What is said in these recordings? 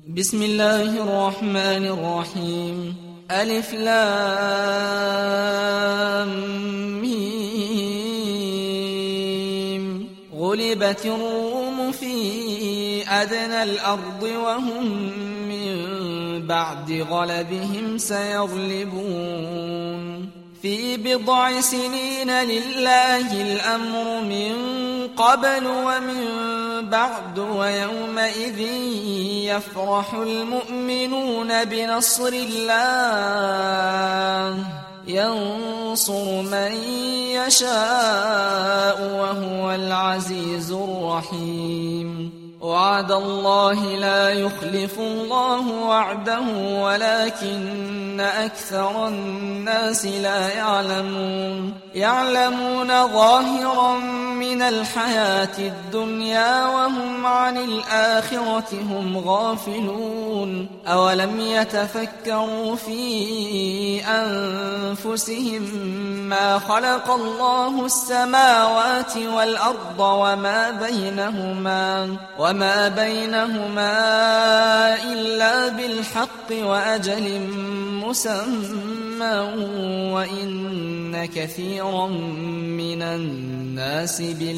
بسم الله الرحمن الرحيم. ألف لام ميم. غلبت الروم في أدنى الأرض وهم من بعد غلبهم سيغلبون في بضع سنين لله الأمر من قبل ومن بعد ويومئذ يفرح المؤمنون بنصر الله ينصر من يشاء وهو العزيز الرحيم. وعد الله لا يخلف الله وعده ولكن أكثر الناس لا يعلمون ظاهرا من الحياة الدنيا وهم عن الآخرة هم غافلون. أولم يتفكروا في أنفسهم ما خلق الله السماوات والأرض وما بينهما إلا بالحق وأجل مسمى وإن كثيرا من الناس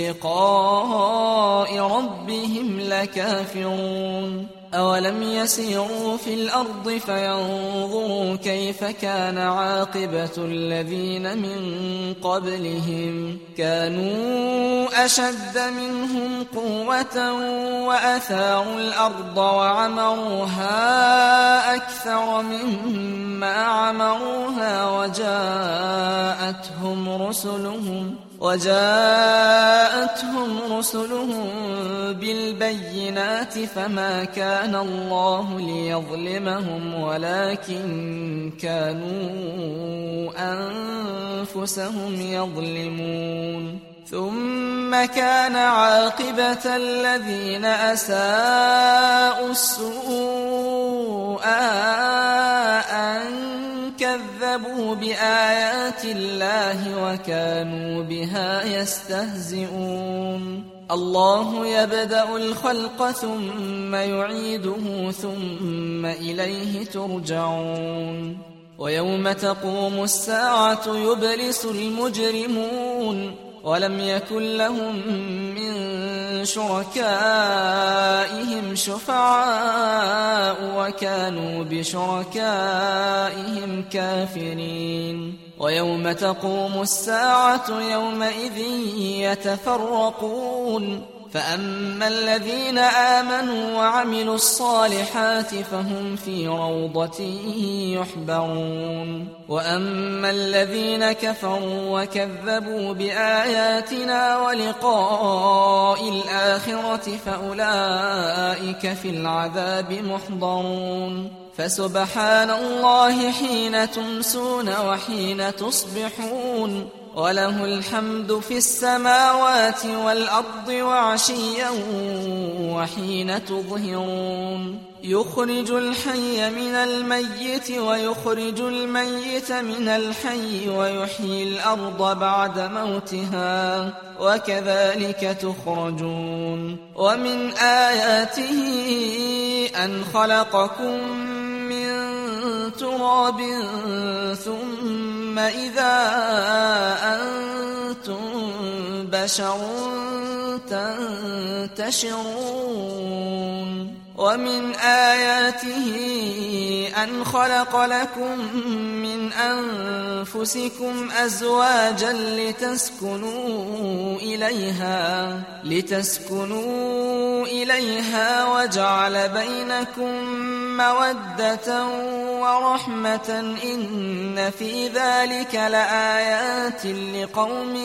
بلقاء ربهم لكافرون. أولم يسيروا في الأرض فينظروا كيف كان عاقبة الذين من قبلهم كانوا أشد منهم قوة وأثاروا الأرض وعمروها أكثر مما عمروها وجاءتهم رسلهم بالبينات فما كان الله ليظلمهم ولكن كانوا أنفسهم يظلمون. ثم كان عاقبة الذين أساءوا السوء أن كذبوا بآيات الله وكانوا بها يستهزئون. الله يبدأ الخلق ثم يعيده ثم إليه ترجعون. ويوم تقوم الساعة يبلس المجرمون ولم يكن لهم من شركائهم شفعاء وكانوا بشركائهم كافرين. ويوم تقوم الساعة يومئذ يتفرقون فأما الذين آمنوا وعملوا الصالحات فهم في روضة يحبرون وأما الذين كفروا وكذبوا بآياتنا ولقاء الآخرة فأولئك في العذاب محضرون. فسبحان الله حين تمسون وحين تصبحون وله الحمد في السماوات والأرض وعشيا وحين تظهرون. يخرج الحي من الميت ويخرج الميت من الحي ويحيي الأرض بعد موتها وكذلك تخرجون. ومن آياته أن خلقكم من تراب ثم إذا أنتم بشر تنتشرون. ومن آياته أن خلق لكم من أنفسكم أزواجا لتسكنوا إليها وجعل بينكم مودة ورحمة إن في ذلك لآيات لقوم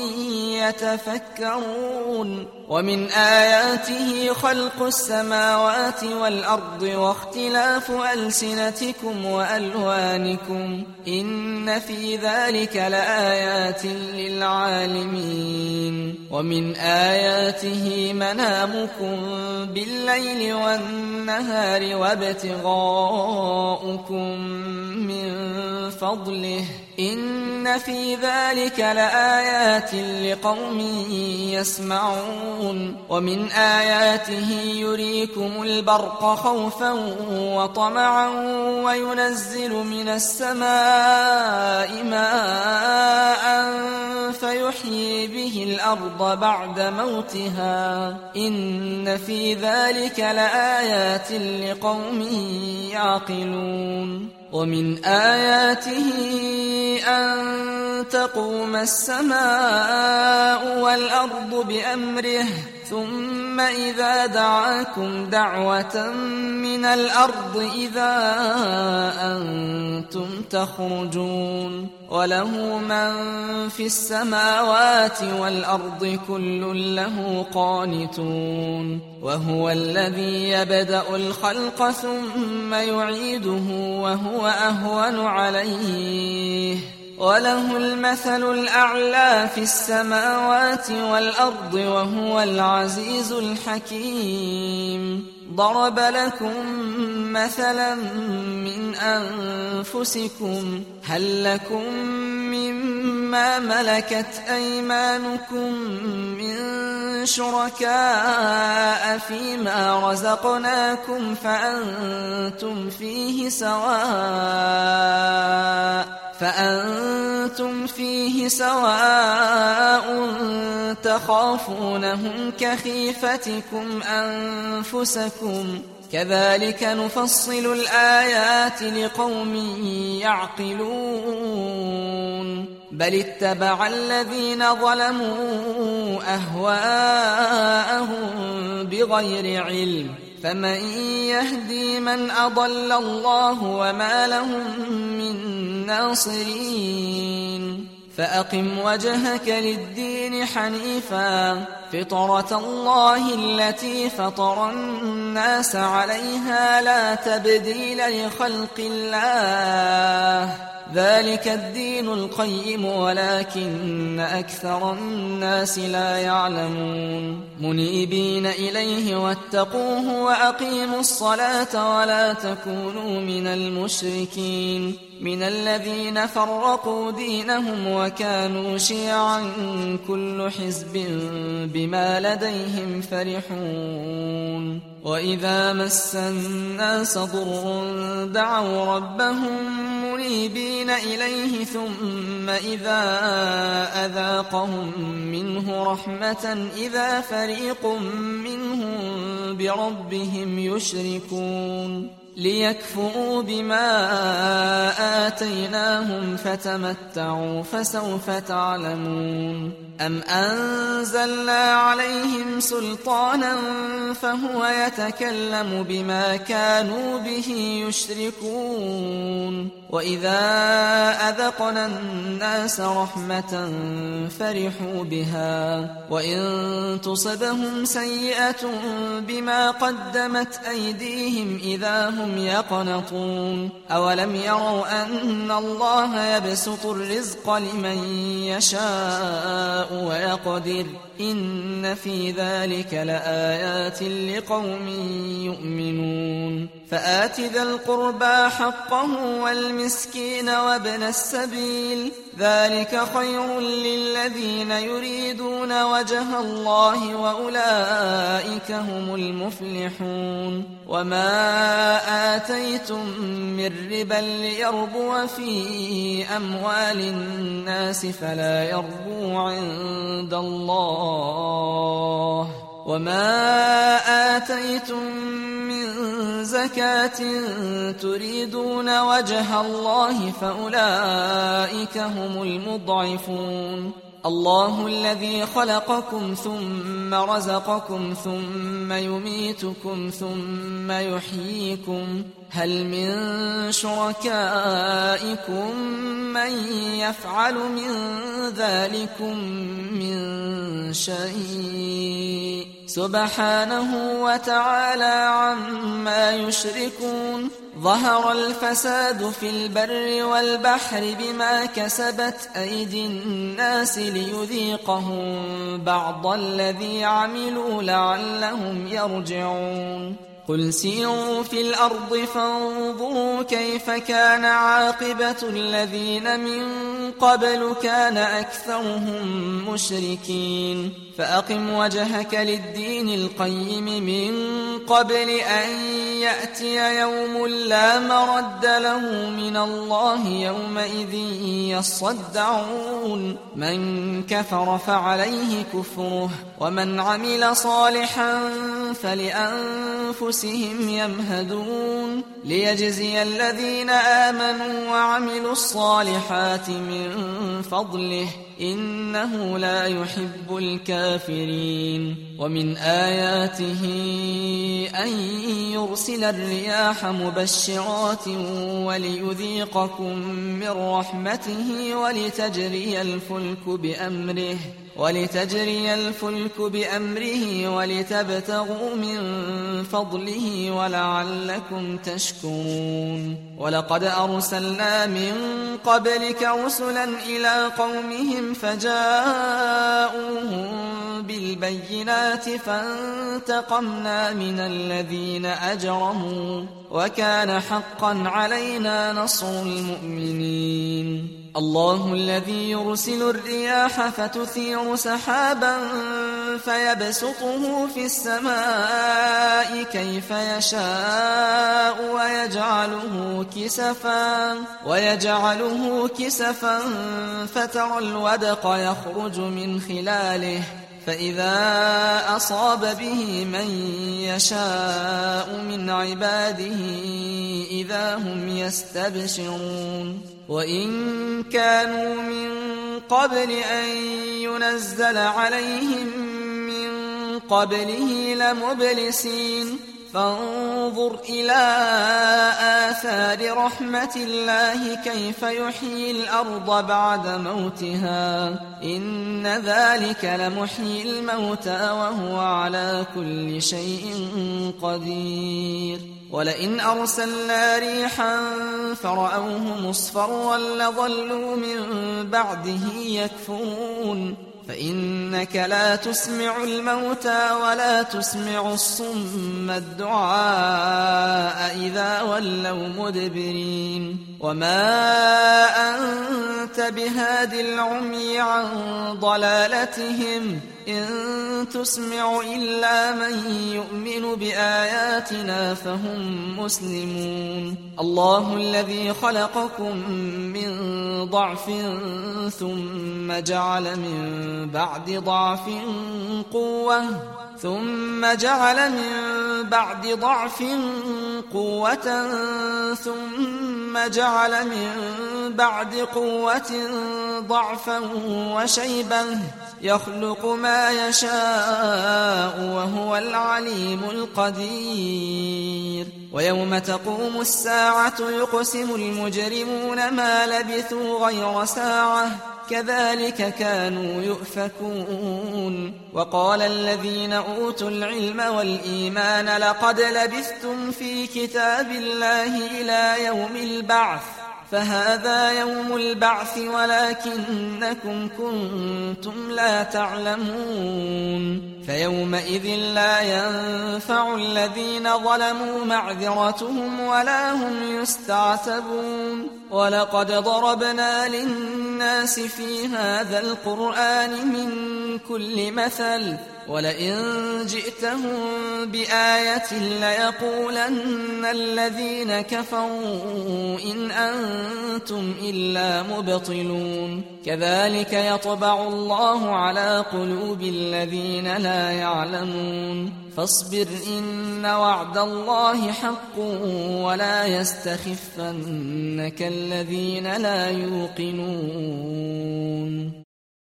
يتفكرون. ومن آياته خلق السماوات والأرض واختلاف ألسنتكم ألسنتكم وألوانكم إن في ذلك لآيات للعالمين ومن آياته منامكم بالليل والنهار وابتغاؤكم من فضله إن في ذلك لآيات لقوم يسمعون ومن آياته يريكم البرق خوفا وطمعا وينزل من السماء ماء فيحيي به الأرض بعد موتها إن في ذلك لآيات لقوم يعقلون ومن آياته أن تقوم السماء والأرض بأمره ثم إذا دعاكم دعوة من الأرض إذا أنتم تخرجون وله من في السماوات والأرض كل له قانتون وهو الذي يبدأ الخلق ثم يعيده وهو أهون عليه وله المثل الأعلى في السماوات والأرض وهو العزيز الحكيم ضرب لكم مثلا من أنفسكم هل لكم مما ملكت أيمانكم من شركاء فيما رزقناكم فأنتم فيه سواء تخافونهم كخيفتكم أنفسكم كذلك نفصل الآيات لقوم يعقلون بل اتبع الذين ظلموا أهواءهم بغير علم فمن يهدي من أضل الله وما لهم من ناصرين فأقم وجهك للدين حنيفا فطرة الله التي فطر الناس عليها لا تبديل لخلق الله ذلك الدين القيم ولكن أكثر الناس لا يعلمون منيبين إليه واتقوه وأقيموا الصلاة ولا تكونوا من المشركين من الذين فرقوا دينهم وكانوا شيعا كل حزب بما لديهم فرحون وإذا مس الناس ضر دعوا ربهم منيبين إليه ثم إذا أذاقهم منه رحمة إذا فريق منهم بربهم يشركون ليكفروا بما آتيناهم فتمتعوا فسوف تعلمون أم أنزلنا عليهم سلطانا فهو يتكلم بما كانوا به يشركون وإذا أذقنا الناس رحمة فرحوا بها وإن تصبهم سيئة بما قدمت أيديهم إذا هم يقنطون أولم يروا أن الله يبسط الرزق لمن يشاء ويقدر إن في ذلك لآيات لقوم يؤمنون فآت ذا القربى حقه والمسكين وابن السبيل ذلك خير للذين يريدون وجه الله وأولئك هم المفلحون وما آتيتم من ربا ليربو في أموال الناس فلا يربو عند الله وما آتيتم من زكاة تريدون وجه الله فأولئك هم المضعفون الله الذي خلقكم ثم رزقكم ثم يميتكم ثم يحييكم هل من شركائكم من يفعل من ذلكم من شيء سبحانه وتعالى عما يشركون ظهر الفساد في البر والبحر بما كسبت أيدي الناس ليذيقهم بعض الذي عملوا لعلهم يرجعون قل سيروا في الأرض فانظروا كيف كان عاقبة الذين من قبل كان أكثرهم مشركين فأقم وجهك للدين القيم من قبل أن يأتي يوم لا مرد له من الله يومئذ يصدعون من كفر فعليه كفره ومن عمل صالحا فلأنفسهم يمهدون ليجزي الذين آمنوا وعملوا الصالحات من فضله إنه لا يحب الكافرين ومن آياته أن يرسل الرياح مبشرات وليذيقكم من رحمته ولتجري الفلك بأمره ولتبتغوا من فضله ولعلكم تشكرون ولقد أرسلنا من قبلك رسلا إلى قومهم فجاءوهم بالبينات فانتقمنا من الذين أجرموا وكان حقا علينا نصر المؤمنين الله الذي يرسل الرياح فتثير سحابا فيبسطه في السماء كيف يشاء ويجعله كسفا فترى الودق يخرج من خلاله فإذا أصاب به من يشاء من عباده إذا هم يستبشرون وإن كانوا من قبل أن ينزل عليهم من قبله لمبلسين فانظر إلى آثار رحمة الله كيف يحيي الأرض بعد موتها إن ذلك لمحيي الموتى وهو على كل شيء قدير ولئن أرسلنا ريحا فرأوه مصفرا لظلوا من بعده يكفرون فإنك لا تسمع الموتى ولا تسمع الصم الدعاء إذا ولوا مدبرين وما أنت بهاد العمي عن ضلالتهم إن تسمع إلا من يؤمن بآياتنا فهم مسلمون الله الذي خلقكم من ضعف ثم جعل من بعد ضعف قوة ثم جعل من بعد ضعف قوة ثم جعل من بعد قوة ضعفا وشيبا يخلق ما يشاء وهو العليم القدير ويوم تقوم الساعة يقسم المجرمون ما لبثوا غير ساعة كذلك كانوا يؤفكون وقال الذين أوتوا العلم والإيمان لقد لبثتم في كتاب الله إلى يوم البعث فهذا يوم البعث ولكنكم كنتم لا تعلمون فيومئذ لا ينفع الذين ظلموا معذرتهم ولا هم يستعتبون ولقد ضربنا للناس في هذا القرآن من كل مثل ولئن جئتهم بآية ليقولن الذين كفروا إن أنتم إلا مبطلون كذلك يطبع الله على قلوب الذين لا يعلمون فاصبر إن وعد الله حق ولا يستخفنك الذين لا يوقنون